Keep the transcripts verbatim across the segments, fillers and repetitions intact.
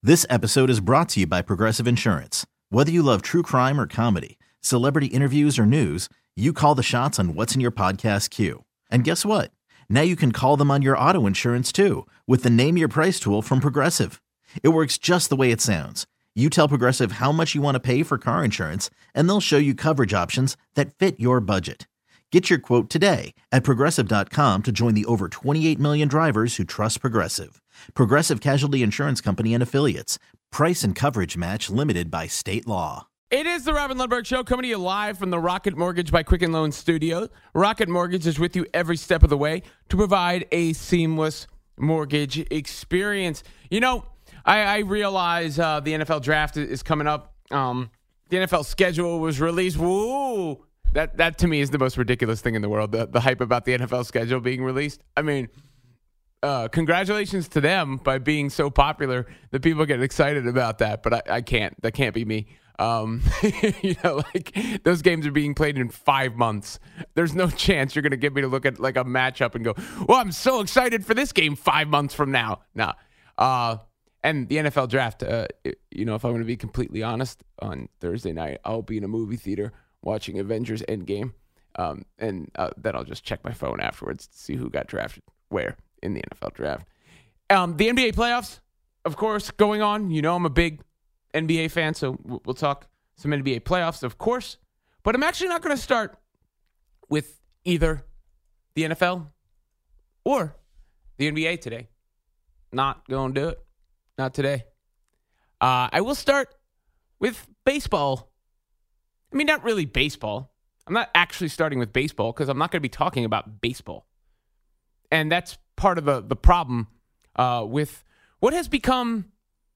This episode is brought to you by Progressive Insurance. Whether you love true crime or comedy, celebrity interviews or news, you call the shots on what's in your podcast queue. And guess what? Now you can call them on your auto insurance too with the Name Your Price tool from Progressive. It works just the way it sounds. You tell Progressive how much you want to pay for car insurance, and they'll show you coverage options that fit your budget. Get your quote today at Progressive dot com to join the over twenty-eight million drivers who trust Progressive. Progressive Casualty Insurance Company and Affiliates. Price and coverage match limited by state law. It is the Robin Lundberg Show, coming to you live from the Rocket Mortgage by Quicken Loans studio. Rocket Mortgage is with you every step of the way to provide a seamless mortgage experience. You know, I, I realize uh, the N F L draft is coming up. Um, the N F L schedule was released. Woo! That, that to me is the most ridiculous thing in the world, the, the hype about the N F L schedule being released. I mean, uh, congratulations to them by being so popular that people get excited about that, but I, I can't. That can't be me. Um, you know, like those games are being played in five months. There's no chance you're going to get me to look at like a matchup and go, well, I'm so excited for this game five months from now. No. Uh, and the N F L draft, uh, you know, if I'm going to be completely honest, on Thursday night, I'll be in a movie theater watching Avengers Endgame. Um, and uh, then I'll just check my phone afterwards to see who got drafted where in the N F L draft. Um, the N B A playoffs, of course, going on. You know, I'm a big N B A fan, so we'll talk some N B A playoffs, of course. But I'm actually not going to start with either the N F L or the N B A today. Not going to do it. Not today. Uh, I will start with baseball. I mean, not really baseball. I'm not actually starting with baseball because I'm not going to be talking about baseball. And that's part of the, the problem uh, with what has become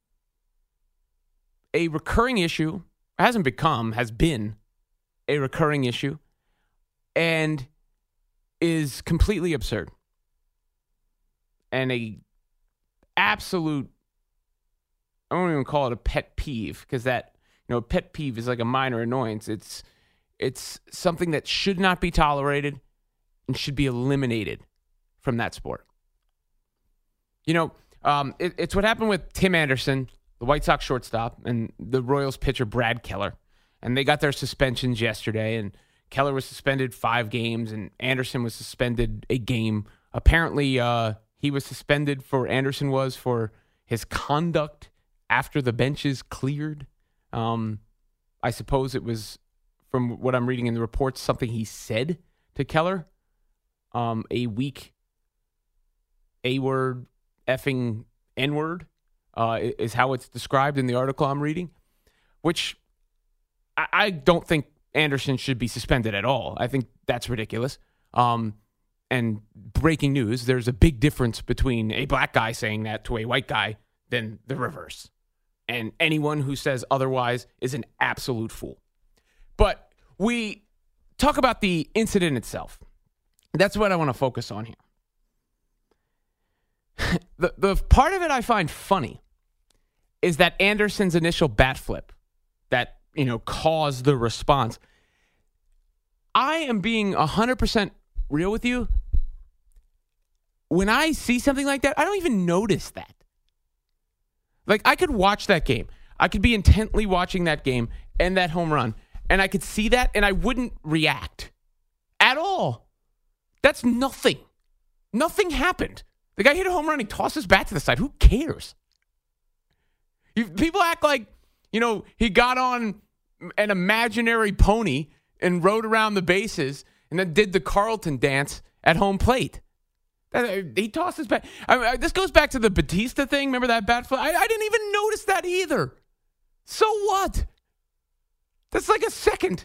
a recurring issue, hasn't become, has been a recurring issue, and is completely absurd. And a absolute, I don't even call it a pet peeve, because that, you know, a pet peeve is like a minor annoyance. It's it's something that should not be tolerated and should be eliminated from that sport. You know, um, it, it's what happened with Tim Anderson, the White Sox shortstop, and the Royals pitcher Brad Keller. And they got their suspensions yesterday, and Keller was suspended five games, and Anderson was suspended a game. Apparently, uh, he was suspended for, Anderson was, for his conduct after the benches cleared. Um, I suppose it was, from what I'm reading in the reports, something he said to Keller. Um, a weak A-word, effing N-word. Uh, is how it's described in the article I'm reading, which I, I don't think Anderson should be suspended at all. I think that's ridiculous. Um, and breaking news, there's a big difference between a black guy saying that to a white guy than the reverse. And anyone who says otherwise is an absolute fool. But we talk about the incident itself. That's what I want to focus on here. The the part of it I find funny is that Anderson's initial bat flip that, you know, caused the response. I am being one hundred percent real with you. When I see something like that, I don't even notice that. Like, I could watch that game. I could be intently watching that game and that home run, and I could see that, and I wouldn't react at all. That's nothing. Nothing happened. The guy hit a home run. He tossed his bat to the side. Who cares? You, people act like, you know, he got on an imaginary pony and rode around the bases and then did the Carlton dance at home plate. He tossed his bat. I mean, this goes back to the Batista thing. Remember that bat flip? I, I didn't even notice that either. So what? That's like a second.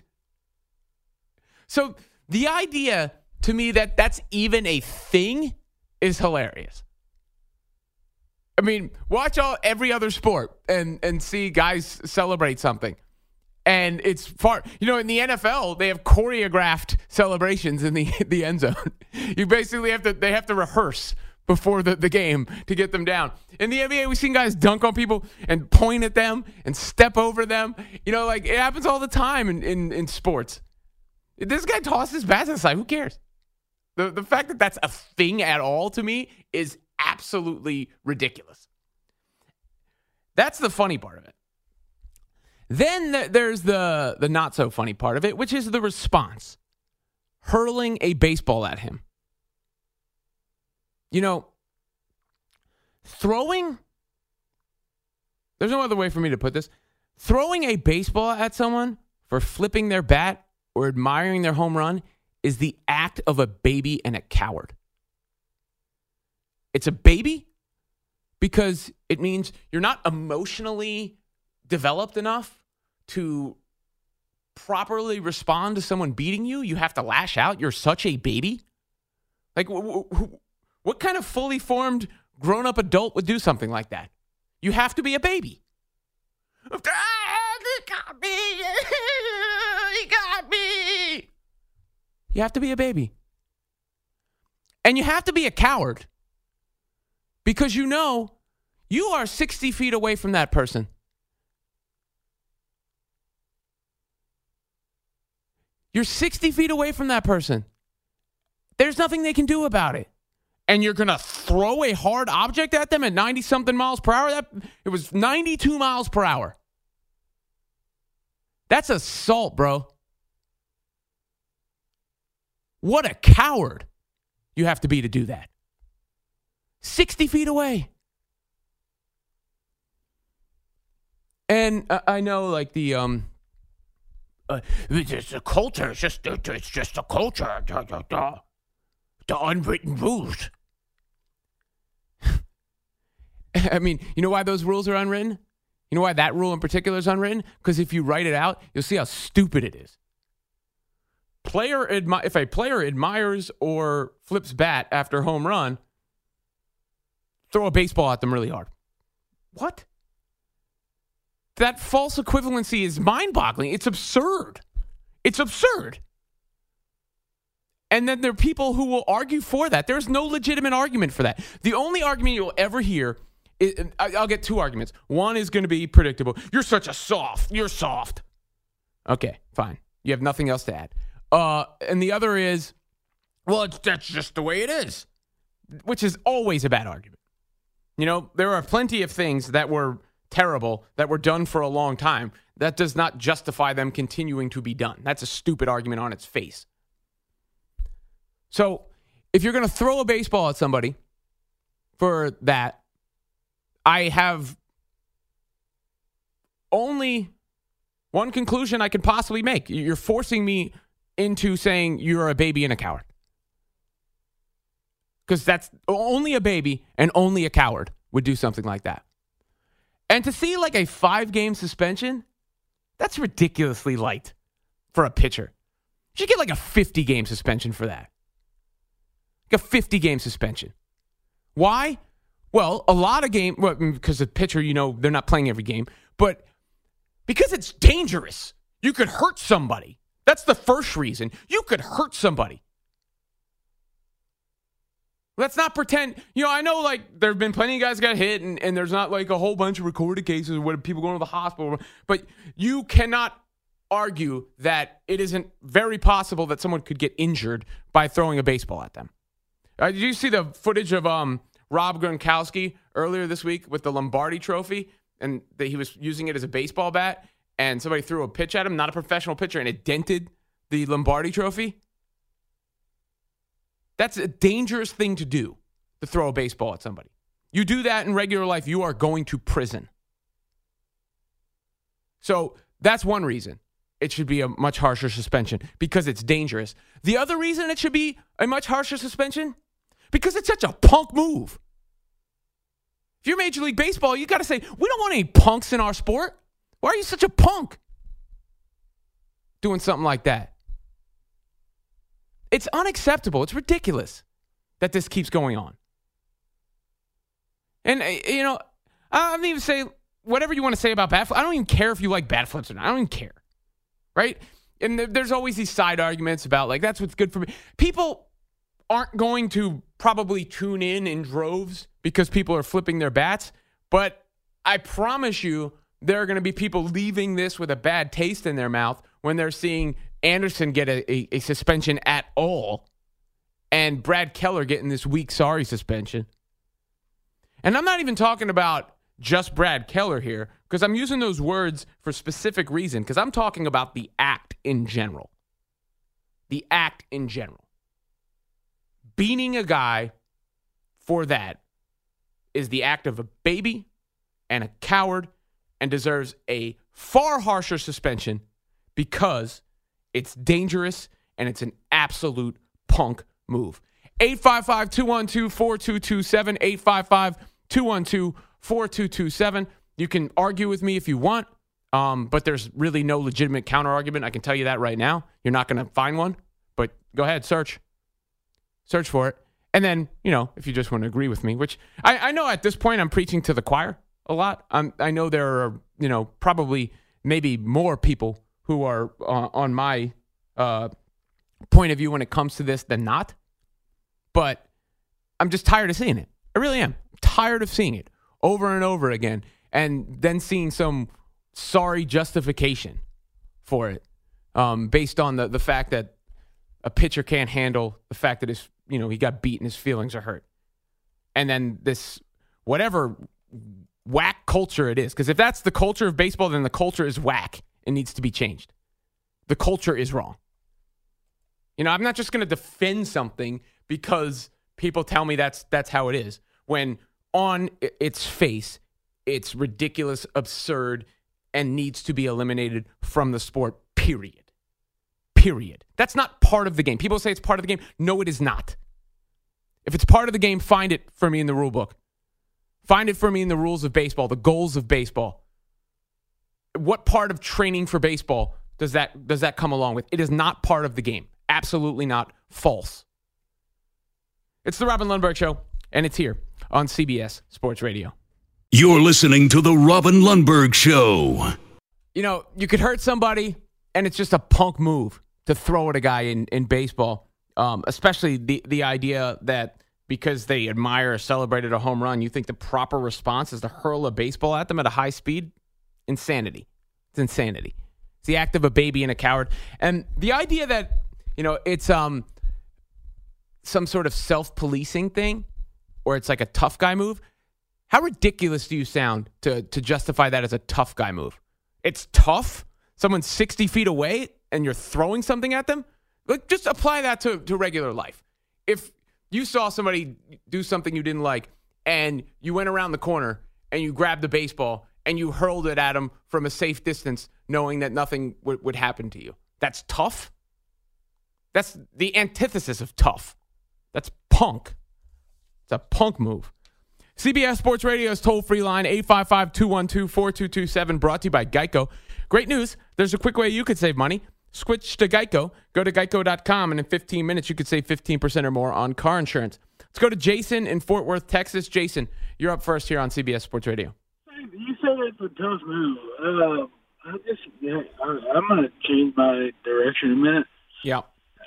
So the idea to me that that's even a thing is hilarious. I mean, watch all every other sport and, and see guys celebrate something. And it's far, you know, in the N F L, they have choreographed celebrations in the the end zone. You basically have to, they have to rehearse before the, the game to get them down. In the N B A, we've seen guys dunk on people and point at them and step over them. You know, like it happens all the time in, in, in sports. If this guy tosses his bat to the side, who cares? The, the fact that that's a thing at all to me is absolutely ridiculous. That's the funny part of it. Then th- there's the, the not so funny part of it, which is the response. Hurling a baseball at him. You know, throwing, there's no other way for me to put this. Throwing a baseball at someone for flipping their bat or admiring their home run is the act of a baby and a coward. It's a baby because it means you're not emotionally developed enough to properly respond to someone beating you. You have to lash out. You're such a baby. Like, wh- wh- what kind of fully formed grown-up adult would do something like that? You have to be a baby. He got me. He got me. You have to be a baby. And you have to be a coward because you know you are sixty feet away from that person. You're sixty feet away from that person. There's nothing they can do about it. And you're going to throw a hard object at them at ninety-something miles per hour? That, it was ninety-two miles per hour. That's assault, bro. What a coward you have to be to do that. sixty feet away. And uh, I know, like, the... um. Uh, it's a culture. It's just, it's just a culture. Da, da, da. The unwritten rules. I mean, you know why those rules are unwritten? You know why that rule in particular is unwritten? Because if you write it out, you'll see how stupid it is. Player admi- if a player admires or flips bat after home run, throw a baseball at them really hard. What? That false equivalency is mind-boggling. It's absurd. It's absurd. And then there are people who will argue for that. There's no legitimate argument for that. The only argument you'll ever hear is, I'll get two arguments. One is going to be predictable. You're such a soft. You're soft. Okay, fine. You have nothing else to add. Uh, and the other is, well, it's, that's just the way it is, which is always a bad argument. You know, there are plenty of things that were terrible that were done for a long time. That does not justify them continuing to be done. That's a stupid argument on its face. So if you're going to throw a baseball at somebody for that, I have only one conclusion I can possibly make. You're forcing me into saying you're a baby and a coward. Because that's only a baby and only a coward would do something like that. And to see like a five-game suspension, that's ridiculously light for a pitcher. You should get like a fifty-game suspension for that. Like a fifty-game suspension. Why? Well, a lot of game, well, because the pitcher, you know, they're not playing every game, but because it's dangerous. You could hurt somebody. That's the first reason. You could hurt somebody. Let's not pretend, you know, I know like there have been plenty of guys got hit and, and there's not like a whole bunch of recorded cases where people going to the hospital, but you cannot argue that it isn't very possible that someone could get injured by throwing a baseball at them. Uh, did you see the footage of um, Rob Gronkowski earlier this week with the Lombardi Trophy and that he was using it as a baseball bat and somebody threw a pitch at him, not a professional pitcher, and it dented the Lombardi Trophy? That's a dangerous thing to do, to throw a baseball at somebody. You do that in regular life, you are going to prison. So that's one reason it should be a much harsher suspension, because it's dangerous. The other reason it should be a much harsher suspension, because it's such a punk move. If you're Major League Baseball, you got to say, we don't want any punks in our sport. Why are you such a punk doing something like that? It's unacceptable. It's ridiculous that this keeps going on. And, you know, I don't even say whatever you want to say about bat flips. I don't even care if you like bat flips or not. I don't even care. Right? And there's always these side arguments about, like, that's what's good for me. People aren't going to probably tune in in droves because people are flipping their bats. But I promise you there are going to be people leaving this with a bad taste in their mouth when they're seeing Anderson get a, a, a suspension at all and Brad Keller getting this week sorry suspension. And I'm not even talking about just Brad Keller here, because I'm using those words for specific reason, because I'm talking about the act in general. The act in general. Beating a guy for that is the act of a baby and a coward and deserves a far harsher suspension because it's dangerous and it's an absolute punk move. eight five five, two one two, four two two seven, eight five five, two one two, four two two seven. You can argue with me if you want, um, but there's really no legitimate counter-argument. I can tell you that right now. You're not going to find one, but go ahead, search. Search for it. And then, you know, if you just want to agree with me, which I, I know at this point I'm preaching to the choir a lot. I'm, I know there are, you know, probably maybe more people who are uh, on my uh, point of view when it comes to this than not. But I'm just tired of seeing it. I really am. I'm tired of seeing it over and over again and then seeing some sorry justification for it um, based on the, the fact that a pitcher can't handle the fact that his, you know, he got beat and his feelings are hurt. And then this, whatever whack culture it is, because if that's the culture of baseball, then the culture is whack. It needs to be changed. The culture is wrong. You know, I'm not just going to defend something because people tell me that's that's how it is, when on its face, it's ridiculous, absurd, and needs to be eliminated from the sport, period. Period. That's not part of the game. People say it's part of the game. No, it is not. If it's part of the game, find it for me in the rule book. Find it for me in the rules of baseball, the goals of baseball. What part of training for baseball does that does that come along with? It is not part of the game. Absolutely not. False. It's the Robin Lundberg Show, and it's here on C B S Sports Radio. You're listening to the Robin Lundberg Show. You know, you could hurt somebody, and it's just a punk move to throw at a guy in, in baseball, um, especially the, the idea that because they admire or celebrated a home run, you think the proper response is to hurl a baseball at them at a high speed? Insanity. It's insanity. It's the act of a baby and a coward. And the idea that, you know, it's um some sort of self-policing thing, or it's like a tough guy move. How ridiculous do you sound to to justify that as a tough guy move? It's tough? Someone's sixty feet away and you're throwing something at them? Like, just apply that to, to regular life. If you saw somebody do something you didn't like and you went around the corner and you grabbed the baseball and you hurled it at them from a safe distance knowing that nothing w- would happen to you, that's tough? That's the antithesis of tough. That's punk. It's a punk move. C B S Sports Radio's toll-free line, eight five five, two one two, four two two seven, brought to you by Geico. Great news. There's a quick way you could save money. Switch to Geico. Go to geico dot com, and in fifteen minutes, you could save fifteen percent or more on car insurance. Let's go to Jason in Fort Worth, Texas. Jason, you're up first here on C B S Sports Radio. You said it's a tough move. Uh, I just, yeah, I, I'm going to change my direction a minute. Yeah.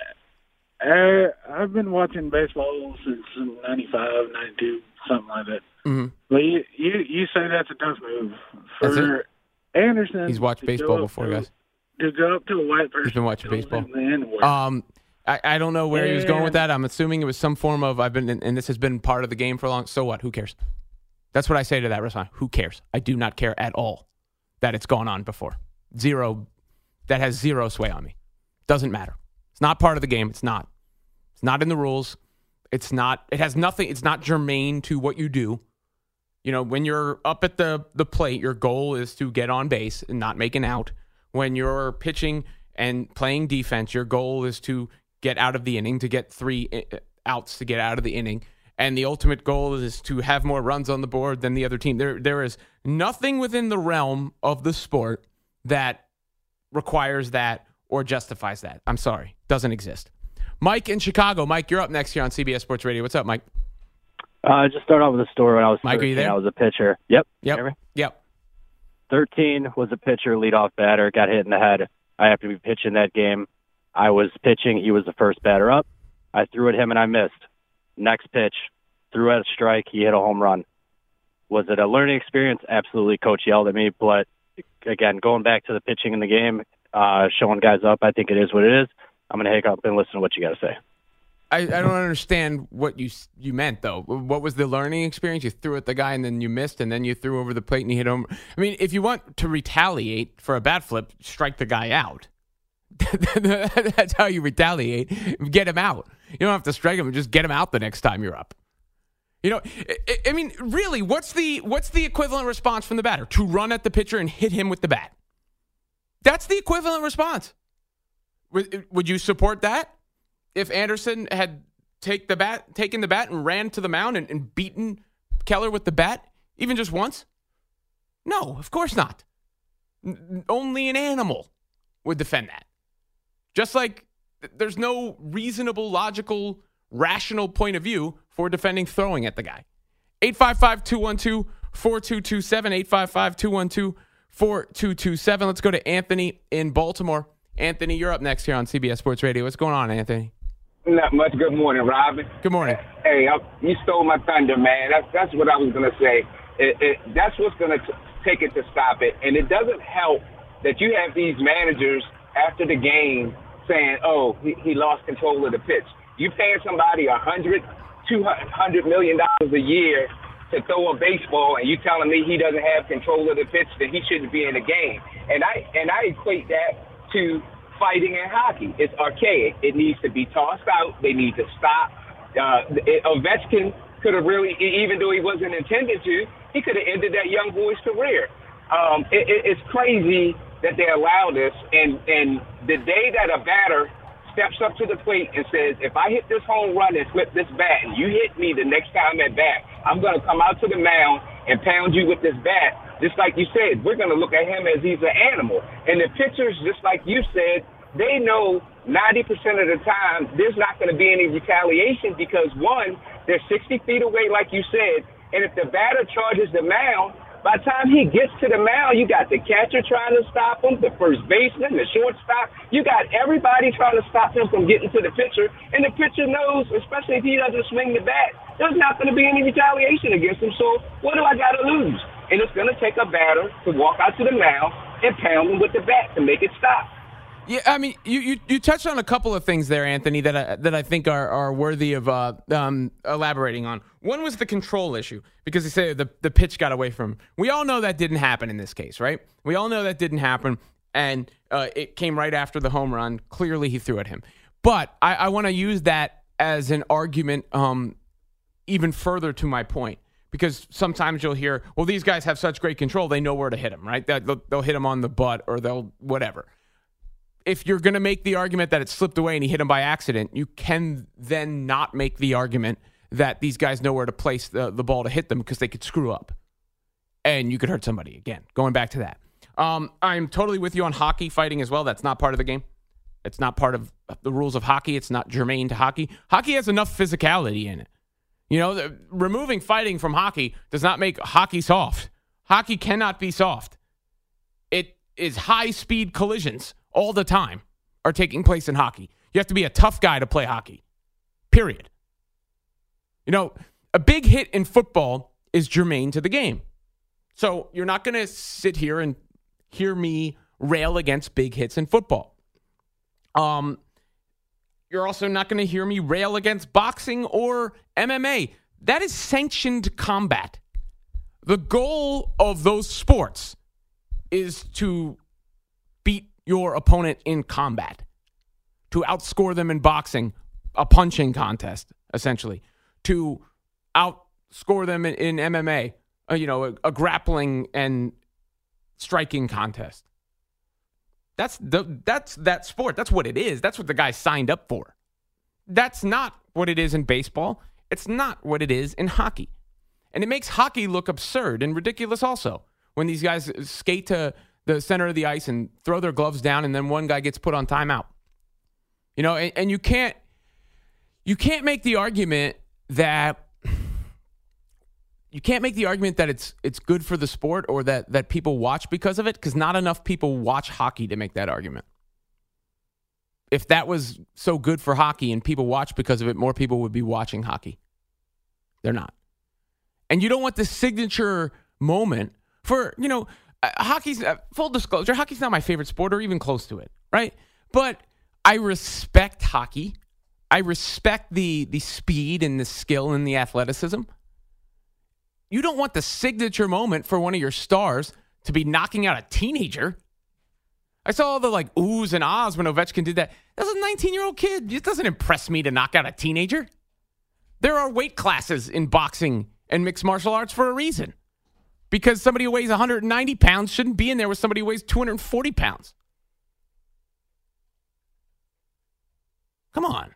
Uh, I've been watching baseball since ninety-five, ninety-two, something like that. Mm-hmm. But you, you, you say that's a tough move. For Anderson, he's watched baseball before, to, guys. To go up to a white person. He's been watching baseball. The um, I, I don't know where yeah. he was going with that. I'm assuming it was some form of, I've been, and this has been part of the game for a long, so what? Who cares? That's what I say to that response. Who cares? I do not care at all that it's gone on before. Zero, that has zero sway on me. Doesn't matter. It's not part of the game. It's not. It's not in the rules. It's not. It has nothing. It's not germane to what you do. You know, when you're up at the, the plate, your goal is to get on base and not make an out. When you're pitching and playing defense, your goal is to get out of the inning, to get three outs to get out of the inning. And the ultimate goal is to have more runs on the board than the other team. There, there is nothing within the realm of the sport that requires that or justifies that. I'm sorry. Doesn't exist. Mike in Chicago. Mike, you're up next here on C B S Sports Radio. What's up, Mike? Uh, just start off with a story when I was Mike, are you there? I was a pitcher. Yep. Yep. Yep. thirteen, was a pitcher, leadoff batter, got hit in the head. I happened to be pitching that game. I was pitching. He was the first batter up. I threw at him, and I missed. Next pitch, threw at a strike. He hit a home run. Was it a learning experience? Absolutely. Coach yelled at me. But, again, going back to the pitching in the game, uh, showing guys up, I think it is what it is. I'm going to hang up and listen to what you got to say. I, I don't understand what you you meant, though. What was the learning experience? You threw at the guy and then you missed, and then you threw over the plate and you hit home. I mean, if you want to retaliate for a bat flip, strike the guy out. That's how you retaliate. Get him out. You don't have to strike him. Just get him out the next time you're up. You know, I, I mean, really, what's the what's the equivalent response from the batter? To run at the pitcher and hit him with the bat. That's the equivalent response. Would, would you support that? If Anderson had take the bat, taken the bat and ran to the mound and, and beaten Keller with the bat, even just once? No, of course not. N- only an animal would defend that. Just like there's no reasonable, logical, rational point of view for defending throwing at the guy. eight five five, two one two, four two two seven, eight five five, two one two, four two two seven. Let's go to Anthony in Baltimore. Anthony, you're up next here on C B S Sports Radio. What's going on, Anthony? Not much. Good morning, Robin. Good morning. Hey, I, you stole my thunder, man. That's that's what I was going to say. It, it, that's what's going to take it to stop it. And it doesn't help that you have these managers after the game saying, oh, he, he lost control of the pitch. You paying somebody a hundred, two hundred million dollars a year to throw a baseball, and you telling me he doesn't have control of the pitch, then he shouldn't be in the game. And I and I equate that to fighting in hockey. It's archaic. It needs to be tossed out. They need to stop. Uh, Ovechkin could have really, even though he wasn't intended to, he could have ended that young boy's career. Um, it, it, it's crazy that they allow this. And, and the day that a batter steps up to the plate and says, if I hit this home run and flip this bat and you hit me the next time at bat, I'm going to come out to the mound and pound you with this bat. Just like you said, we're going to look at him as he's an animal. And the pitchers, just like you said, they know ninety percent of the time there's not going to be any retaliation because, one, they're sixty feet away, like you said, and if the batter charges the mound, by the time he gets to the mound, you got the catcher trying to stop him, the first baseman, the shortstop. You got everybody trying to stop him from getting to the pitcher, and the pitcher knows, especially if he doesn't swing the bat, there's not going to be any retaliation against him. So what do I got to lose? And it's going to take a batter to walk out to the mound and pound him with the bat to make it stop. Yeah, I mean, you, you, you touched on a couple of things there, Anthony, that I, that I think are, are worthy of uh, um, elaborating on. One was the control issue, because they say the, the pitch got away from him. We all know that didn't happen in this case, right? We all know that didn't happen, and uh, it came right after the home run. Clearly, he threw at him. But I, I want to use that as an argument um, even further to my point. Because sometimes you'll hear, well, these guys have such great control, they know where to hit him, right? They'll, they'll hit him on the butt or they'll whatever. If you're going to make the argument that it slipped away and he hit him by accident, you can then not make the argument that these guys know where to place the, the ball to hit them because they could screw up. And you could hurt somebody. Again, going back to that. Um, I'm totally with you on hockey fighting as well. That's not part of the game. It's not part of the rules of hockey. It's not germane to hockey. Hockey has enough physicality in it. You know, the, removing fighting from hockey does not make hockey soft. Hockey cannot be soft. It is high-speed collisions all the time are taking place in hockey. You have to be a tough guy to play hockey, period. You know, a big hit in football is germane to the game. So you're not going to sit here and hear me rail against big hits in football. Um. You're also not going to hear me rail against boxing or M M A. That is sanctioned combat. The goal of those sports is to beat your opponent in combat, to outscore them in boxing, a punching contest, essentially, to outscore them in, in M M A, uh, you know, a, a grappling and striking contest. That's the that's that sport. That's what it is. That's what the guy signed up for. That's not what it is in baseball. It's not what it is in hockey. And it makes hockey look absurd and ridiculous also when these guys skate to the center of the ice and throw their gloves down and then one guy gets put on timeout. You know, and, and you can't you can't make the argument that You can't make the argument that it's it's good for the sport or that, that people watch because of it, because not enough people watch hockey to make that argument. If that was so good for hockey and people watch because of it, more people would be watching hockey. They're not. And you don't want this signature moment for, you know, uh, hockey's, uh, full disclosure, hockey's not my favorite sport or even close to it, right? But I respect hockey. I respect the the speed and the skill and the athleticism. You don't want the signature moment for one of your stars to be knocking out a teenager. I saw all the like oohs and ahs when Ovechkin did that. That was a nineteen-year-old kid. It doesn't impress me to knock out a teenager. There are weight classes in boxing and mixed martial arts for a reason. Because somebody who weighs one hundred ninety pounds shouldn't be in there with somebody who weighs two hundred forty pounds. Come on.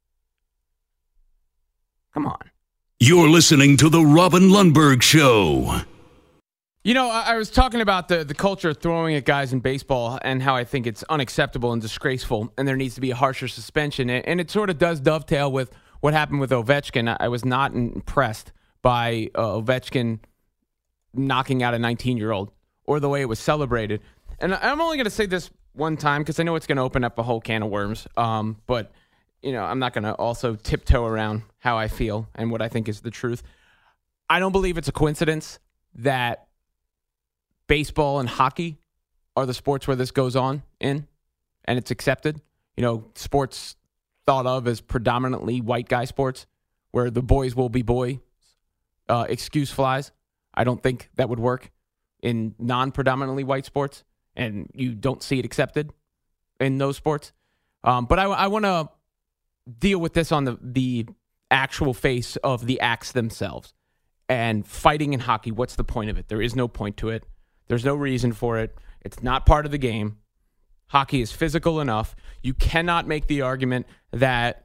Come on. You're listening to The Robin Lundberg Show. You know, I, I was talking about the, the culture of throwing at guys in baseball and how I think it's unacceptable and disgraceful, and there needs to be a harsher suspension. And, and it sort of does dovetail with what happened with Ovechkin. I, I was not impressed by uh, Ovechkin knocking out a nineteen-year-old or the way it was celebrated. And I'm only going to say this one time because I know it's going to open up a whole can of worms. Um, but, you know, I'm not going to also tiptoe around how I feel and what I think is the truth. I don't believe it's a coincidence that baseball and hockey are the sports where this goes on in, and it's accepted. You know, sports thought of as predominantly white guy sports where the boys will be boys. Uh, excuse flies. I don't think that would work in non-predominantly white sports, and you don't see it accepted in those sports. Um, but I, I want to deal with this on the, the actual face of the acts themselves. And fighting in hockey, what's the point of it? There is no point to it. There's no reason for it. It's not part of the game. Hockey is physical enough. You cannot make the argument that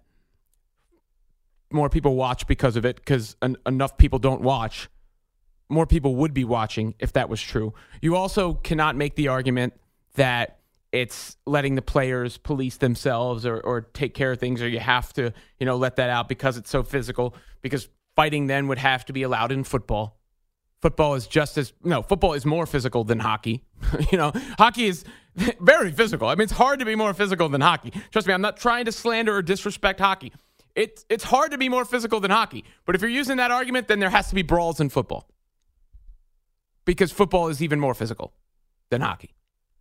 more people watch because of it, because en- enough people don't watch. More people would be watching if that was true. You also cannot make the argument that it's letting the players police themselves or, or take care of things, or you have to, you know, let that out because it's so physical, because fighting then would have to be allowed in football. Football is just as, no, football is more physical than hockey. You know, hockey is very physical. I mean, it's hard to be more physical than hockey. Trust me, I'm not trying to slander or disrespect hockey. It's, it's hard to be more physical than hockey. But if you're using that argument, then there has to be brawls in football. Because football is even more physical than hockey.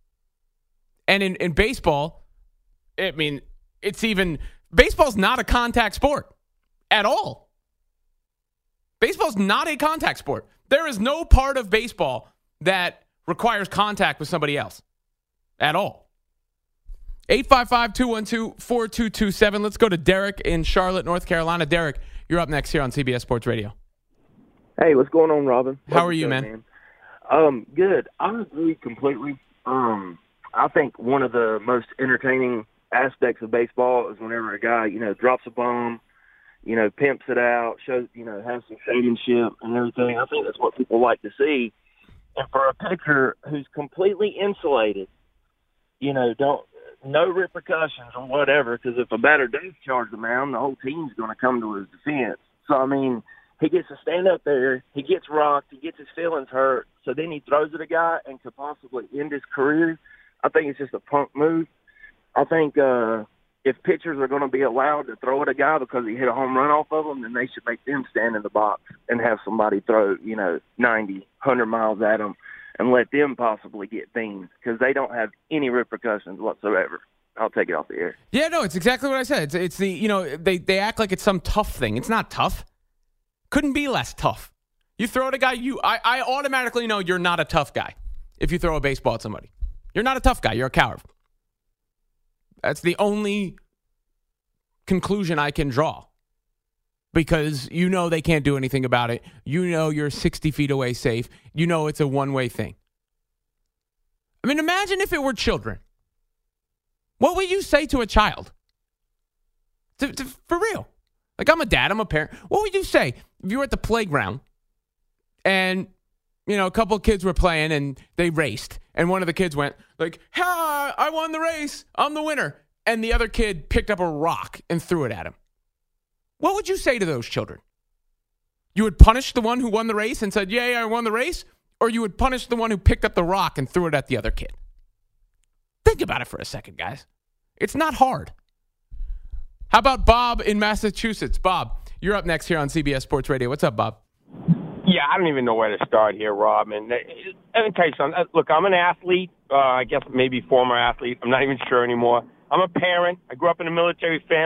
And in, in baseball, I mean, it's even, baseball's not a contact sport at all. Baseball's not a contact sport. There is no part of baseball that requires contact with somebody else at all. eight five five, two one two, four two two seven. Let's go to Derek in Charlotte, North Carolina. Derek, you're up next here on C B S Sports Radio. Hey, what's going on, Robin? How are you, man? man? Um, good. I agree completely. Um, I think one of the most entertaining aspects of baseball is whenever a guy, you know, drops a bomb, you know, pimps it out, shows, you know, has some showmanship and everything. I think that's what people like to see. And for a pitcher who's completely insulated, you know, don't no repercussions or whatever, because if a batter does charge the mound, the whole team's going to come to his defense. So, I mean, he gets to stand up there, he gets rocked, he gets his feelings hurt, so then he throws at a guy and could possibly end his career. I think it's just a punk move. I think uh, if pitchers are going to be allowed to throw at a guy because he hit a home run off of them, then they should make them stand in the box and have somebody throw, you know, ninety, one hundred miles at them and let them possibly get dinged because they don't have any repercussions whatsoever. I'll take it off the air. Yeah, no, it's exactly what I said. It's, it's the, you know, they, they act like it's some tough thing. It's not tough. Couldn't be less tough. You throw at a guy, you I, I automatically know you're not a tough guy if you throw a baseball at somebody. You're not a tough guy. You're a coward. That's the only conclusion I can draw. Because you know they can't do anything about it. You know you're sixty feet away safe. You know it's a one-way thing. I mean, imagine if it were children. What would you say to a child? To, to, for real. Like, I'm a dad, I'm a parent. What would you say if you were at the playground and, you know, a couple of kids were playing and they raced and one of the kids went like, ha, I won the race, I'm the winner. And the other kid picked up a rock and threw it at him. What would you say to those children? You would punish the one who won the race and said, yay, I won the race? Or you would punish the one who picked up the rock and threw it at the other kid? Think about it for a second, guys. It's not hard. How about Bob in Massachusetts? Bob, you're up next here on C B S Sports Radio. What's up, Bob? Yeah, I don't even know where to start here, Rob. And let me tell you something. Look, I'm an athlete. Uh, I guess maybe former athlete. I'm not even sure anymore. I'm a parent. I grew up in a military family.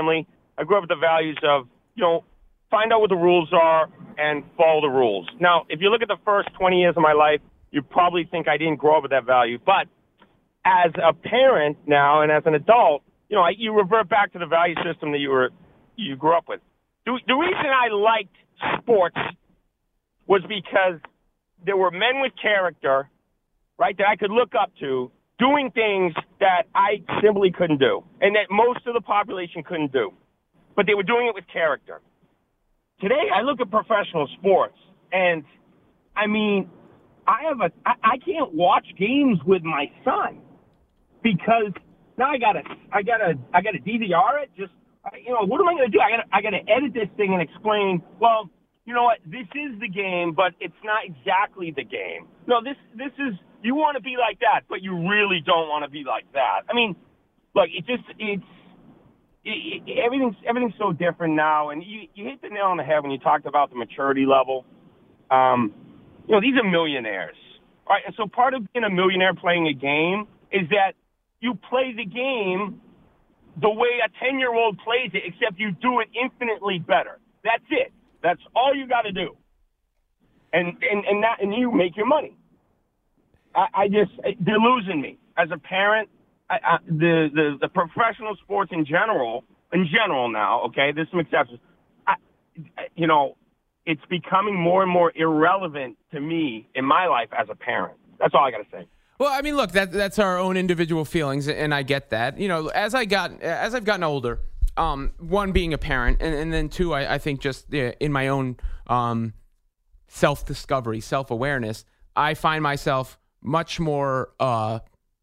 I grew up with the values of, you know, find out what the rules are and follow the rules. Now, if you look at the first twenty years of my life, you probably think I didn't grow up with that value. But as a parent now and as an adult, you know, I, you revert back to the value system that you were you grew up with. The, the reason I liked sports was because there were men with character, right, that I could look up to doing things that I simply couldn't do and that most of the population couldn't do. But they were doing it with character. Today, I look at professional sports, and, I mean, I have a I, I can't watch games with my son because now I gotta I gotta I gotta D V R it. Just you know, what am I gonna do? I gotta I gotta edit this thing and explain. Well, you know what? This is the game, but it's not exactly the game. No, this this is you want to be like that, but you really don't want to be like that. I mean, look, it just it's. It, it, everything's everything's so different now, and you, you hit the nail on the head when you talked about the maturity level. Um, you know, these are millionaires, right? And so part of being a millionaire playing a game is that you play the game the way a ten-year-old plays it, except you do it infinitely better. That's it. That's all you got to do, and and and that and you make your money. I, I just they're losing me as a parent. I, I, the, the the professional sports in general, in general now, okay, there's some exceptions. I, you know, it's becoming more and more irrelevant to me in my life as a parent. That's all I got to say. Well, I mean, look, that that's our own individual feelings, and I get that. You know, as I got as I've gotten older, um, one being a parent, and, and then two, I, I think just yeah, in my own um, self-discovery, self-awareness, I find myself much more uh,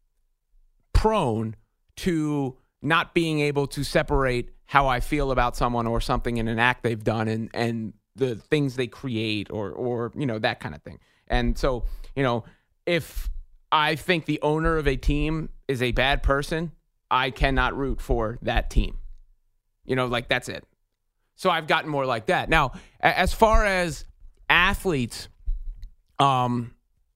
prone to not being able to separate how I feel about someone or something in an act they've done and, and the things they create or, or, you know, that kind of thing. And so, you know, if I think the owner of a team is a bad person, I cannot root for that team. You know, like that's it. So I've gotten more like that. Now, as far as athletes, um,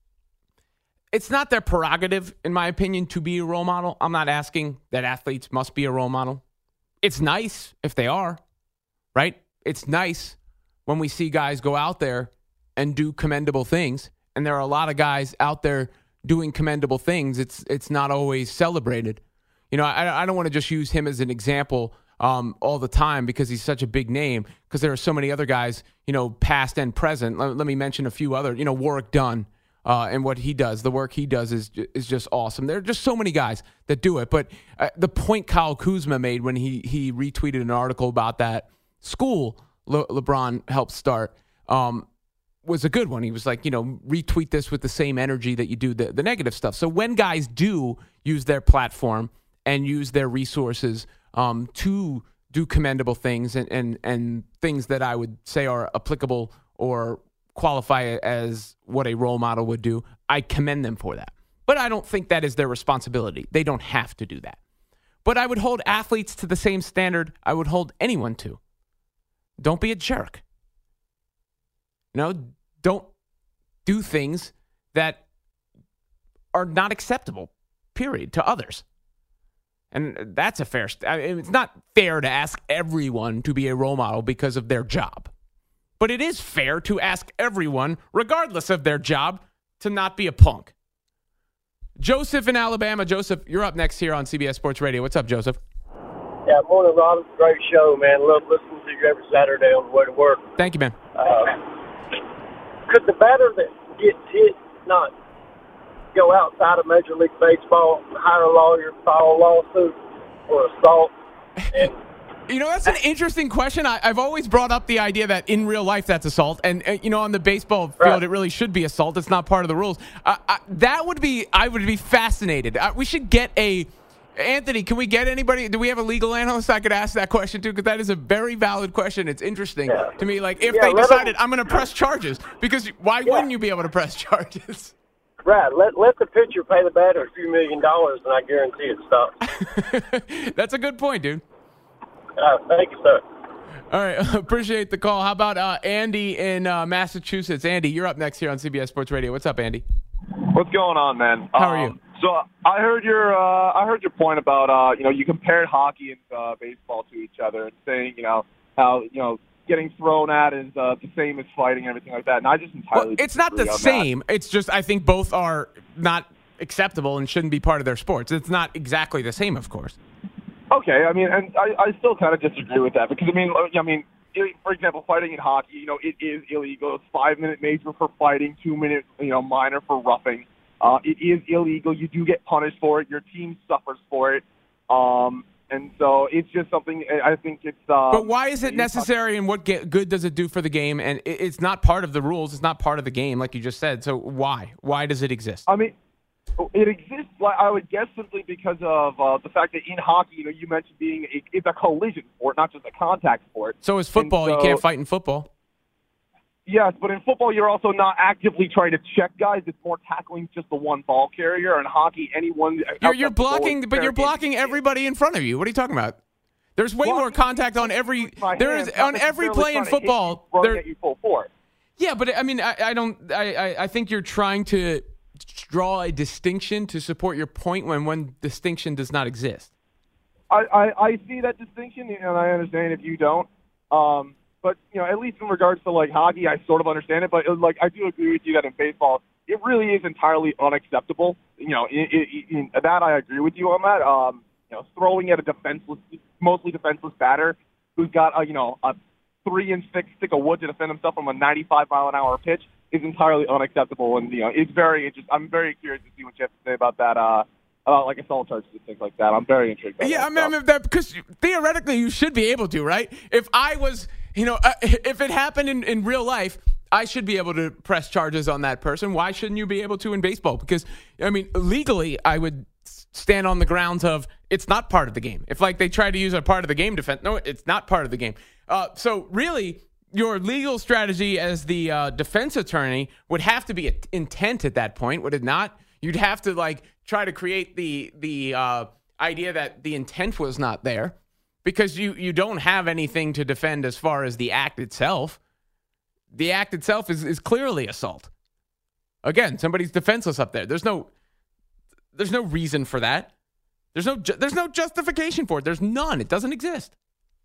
it's not their prerogative, in my opinion, to be a role model. I'm not asking that athletes must be a role model. It's nice if they are, right? It's nice when we see guys go out there and do commendable things. And there are a lot of guys out there doing commendable things. It's it's not always celebrated. You know, I, I don't want to just use him as an example um, all the time because he's such a big name, because there are so many other guys, you know, past and present. Let, let me mention a few other, you know, Warrick Dunn. Uh, and what he does, the work he does is is just awesome. There are just so many guys that do it. But uh, the point Kyle Kuzma made when he he retweeted an article about that school Le- LeBron helped start um, was a good one. He was like, you know, retweet this with the same energy that you do the, the negative stuff. So when guys do use their platform and use their resources um, to do commendable things and, and, and things that I would say are applicable or qualify as what a role model would do, I commend them for that. But I don't think that is their responsibility. They don't have to do that. But I would hold athletes to the same standard I would hold anyone to. Don't be a jerk. You know, don't do things that are not acceptable, period, to others. And that's a fair, st- I mean, it's not fair to ask everyone to be a role model because of their job. But it is fair to ask everyone, regardless of their job, to not be a punk. Joseph in Alabama. Joseph, you're up next here on C B S Sports Radio. What's up, Joseph? Yeah, morning, Rob. It's a great show, man. Love listening to you every Saturday on the way to work. Thank you, man. Uh, could the batter that gets hit not go outside of Major League Baseball, hire a lawyer, file a lawsuit for assault? And You know, that's an interesting question. I, I've always brought up the idea that in real life that's assault. And, uh, you know, on the baseball field, right. It really should be assault. It's not part of the rules. Uh, I, that would be, I would be fascinated. Uh, we should get a, Anthony, can we get anybody, do we have a legal analyst I could ask that question to? Because that is a very valid question. It's interesting yeah. to me. Like, if yeah, they decided, them, I'm going to press charges. Because why yeah. wouldn't you be able to press charges? Right. Let let the pitcher pay the batter a few million dollars, and I guarantee it stops. That's a good point, dude. Uh, thank you, sir. All right, appreciate the call. How about uh, Andy in uh, Massachusetts? Andy, you're up next here on C B S Sports Radio. What's up, Andy? What's going on, man? How are um, you? So I heard your uh, I heard your point about uh, you know you compared hockey and uh, baseball to each other and saying you know how you know getting thrown at is uh, the same as fighting and everything like that. And I just entirely well, it's not the same. That. It's just I think both are not acceptable and shouldn't be part of their sports. It's not exactly the same, of course. Okay, I mean, and I, I still kind of disagree with that because I mean, I mean, for example, fighting in hockey, you know, it is illegal. It's five minute major for fighting, two minute, you know, minor for roughing. Uh, it is illegal. You do get punished for it. Your team suffers for it. Um, and so it's just something I think it's. Uh, but why is it necessary, and what get, good does it do for the game? And it, it's not part of the rules. It's not part of the game, like you just said. So why? Why does it exist? I mean, it exists. I would guess simply because of uh, the fact that in hockey, you know, you mentioned being a, it's a collision sport, not just a contact sport. So is football. So, you can't fight in football. Yes, but in football, you're also not actively trying to check guys. It's more tackling just the one ball carrier. In hockey, anyone you're, you're blocking, but you're blocking everybody in front of you. What are you talking about? There's way well, more contact on every. There is on every play in football. There, at you full force. Yeah, but I mean, I, I don't. I, I think you're trying to draw a distinction to support your point when one distinction does not exist. I, I, I see that distinction, and I understand if you don't. Um, But, you know, at least in regards to, like, hockey, I sort of understand it. But, like, I do agree with you that in baseball, it really is entirely unacceptable. You know, it, it, it, that I agree with you on that. Um, you know, throwing at a defenseless, mostly defenseless batter who's got, a, you know, a three-inch thick stick of wood to defend himself from a ninety-five mile an hour pitch is entirely unacceptable. And, you know, it's very interesting. I'm very curious to see what you have to say about that, uh, about, like, assault charges and things like that. I'm very intrigued by yeah, that. I mean, I mean that, because theoretically you should be able to, right? If I was... You know, uh, if it happened in, in real life, I should be able to press charges on that person. Why shouldn't you be able to in baseball? Because, I mean, legally, I would stand on the grounds of it's not part of the game. If, like, they try to use a part of the game defense, no, it's not part of the game. Uh, so, really, your legal strategy as the uh, defense attorney would have to be intent at that point, would it not? You'd have to, like, try to create the, the uh, idea that the intent was not there. Because you, you don't have anything to defend as far as the act itself. The act itself is, is clearly assault. Again, somebody's defenseless up there. There's no there's no reason for that. There's no ju- there's no justification for it. There's none. It doesn't exist.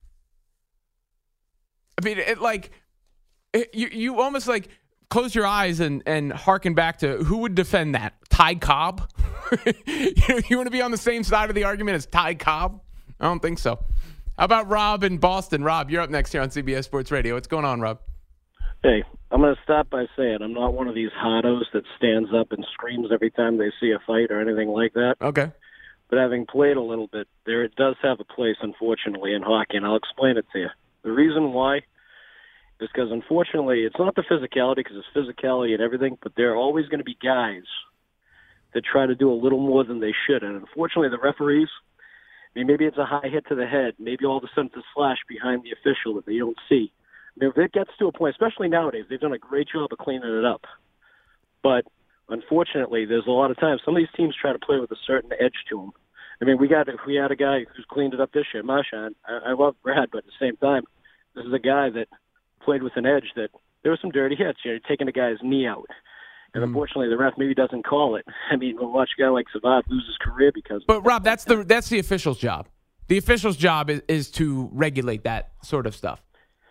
I mean, it like it, you you almost like close your eyes and and hearken back to who would defend that? Ty Cobb? you, you want to be on the same side of the argument as Ty Cobb? I don't think so. How about Rob in Boston? Rob, you're up next here on C B S Sports Radio. What's going on, Rob? Hey, I'm going to stop by saying I'm not one of these hardos that stands up and screams every time they see a fight or anything like that. Okay. But having played a little bit, there it does have a place, unfortunately, in hockey, and I'll explain it to you. The reason why is because, unfortunately, it's not the physicality, because it's physicality and everything, but there are always going to be guys that try to do a little more than they should. And unfortunately, the referees, I mean, maybe it's a high hit to the head. Maybe all of a sudden it's a slash behind the official that they don't see. I mean, if it gets to a point, especially nowadays, they've done a great job of cleaning it up. But unfortunately, there's a lot of times some of these teams try to play with a certain edge to them. I mean, we got we had a guy who's cleaned it up this year, Marchand. I, I love Brad, but at the same time, this is a guy that played with an edge that there were some dirty hits. You know, taking a guy's knee out. And unfortunately, the ref maybe doesn't call it. I mean, we'll watch a guy like Savard lose his career because. But Rob, that's the that's the official's job. The official's job is, is to regulate that sort of stuff.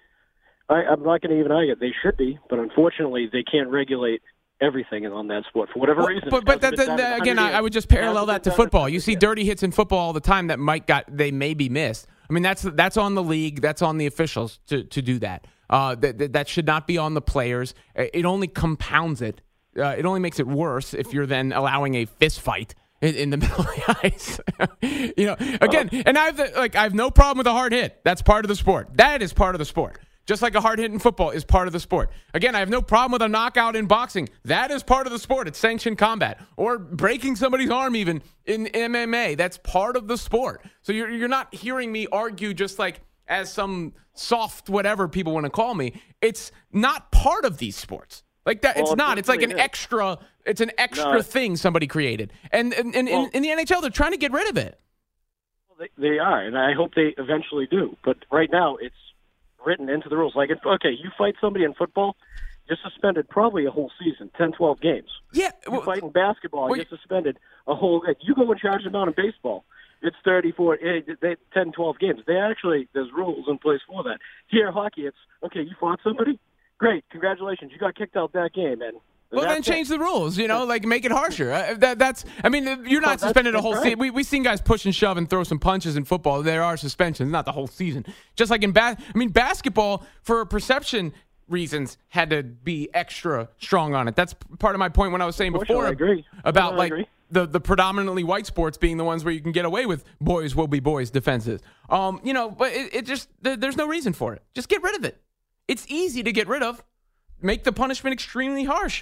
I, I'm not going to even argue it. They should be, but unfortunately, they can't regulate everything on that sport for whatever well, reason. But, but that, that, again, I, I would just parallel that to football. You see dirty hits in football all the time that might got they may be missed. I mean, that's that's on the league. That's on the officials to to do that. Uh, that, that that should not be on the players. It only compounds it. Uh, it only makes it worse if you're then allowing a fist fight in, in the middle of the ice. you know, again, and I have the, like I have no problem with a hard hit. That's part of the sport. That is part of the sport. Just like a hard hit in football is part of the sport. Again, I have no problem with a knockout in boxing. That is part of the sport. It's sanctioned combat. Or breaking somebody's arm even in M M A. That's part of the sport. So you're you're not hearing me argue just like as some soft whatever people want to call me. It's not part of these sports. Like that, it's well, not. It's like an extra. It's an extra no. thing somebody created, and and, and well, in, in the N H L, they're trying to get rid of it. Well, they, they are, and I hope they eventually do. But right now, it's written into the rules. Like, if, okay, you fight somebody in football, you're suspended probably a whole season, ten, twelve games. Yeah. You fight in basketball, well, you're suspended a whole – you go in charge amount in baseball. It's thirty, forty, ten, twelve games. They actually – there's rules in place for that. Here, hockey, it's, okay, you fought somebody? Great, congratulations. You got kicked out that game, and well, then change it. the rules, you know, like make it harsher. Uh, that, that's, I mean, you're not well, suspended a whole right. season. We, we've seen guys push and shove and throw some punches in football. There are suspensions, not the whole season. Just like in bas- I mean, basketball, for perception reasons, had to be extra strong on it. That's part of my point when I was saying before I agree. about I like agree. the, the predominantly white sports being the ones where you can get away with boys will be boys defenses. Um, you know, but it, it just, there's no reason for it. Just get rid of it. It's easy to get rid of. Make the punishment extremely harsh.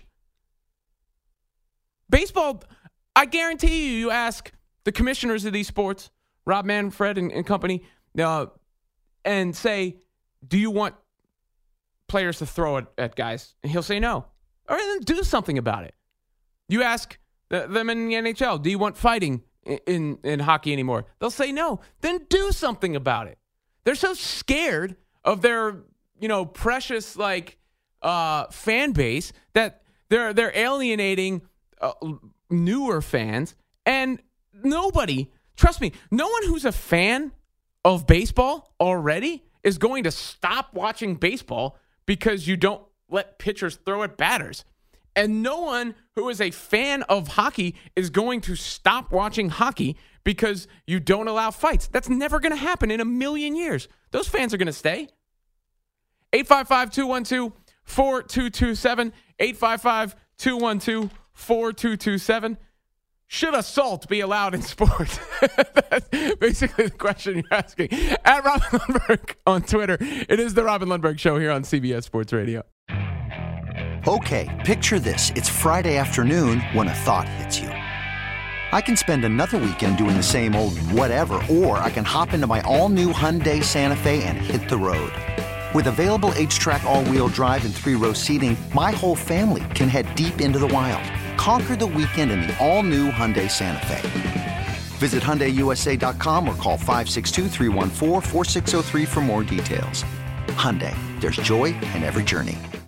Baseball, I guarantee you, you ask the commissioners of these sports, Rob Manfred and, and company, uh, and say, do you want players to throw it at guys? And he'll say no. All right, then do something about it. You ask the, them in the N H L, do you want fighting in, in, in hockey anymore? They'll say no. Then do something about it. They're so scared of their, you know, precious, like, uh, fan base that they're they're alienating Uh, newer fans, and nobody, trust me, no one who's a fan of baseball already is going to stop watching baseball because you don't let pitchers throw at batters. And no one who is a fan of hockey is going to stop watching hockey because you don't allow fights. That's never going to happen in a million years. Those fans are going to stay. eight five five, two one two, four two two seven, eight five five, two one two, four two two seven. Should assault be allowed in sports? That's basically the question you're asking. At Robin Lundberg on Twitter. It is the Robin Lundberg Show here on C B S Sports Radio. Okay, picture this. It's Friday afternoon when a thought hits you. I can spend another weekend doing the same old whatever, or I can hop into my all-new Hyundai Santa Fe and hit the road. With available H-Track all-wheel drive and three-row seating, my whole family can head deep into the wild. Conquer the weekend in the all-new Hyundai Santa Fe. Visit Hyundai U S A dot com or call five six two, three one four, four six zero three for more details. Hyundai, there's joy in every journey.